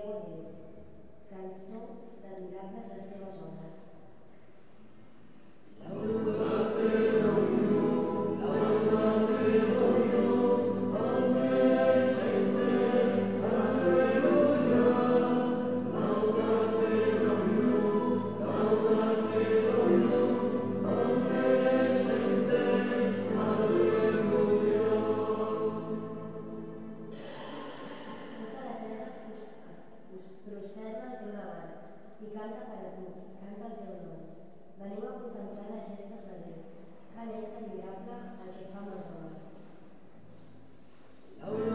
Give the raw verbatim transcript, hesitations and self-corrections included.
glorifiqueu a Déu. Cançó d'admirables les teves obres. I canta per a tu, canta el teu nom. Veniu a contemplar les gestes de Déu. Tant és admirable el que fa amb les obres.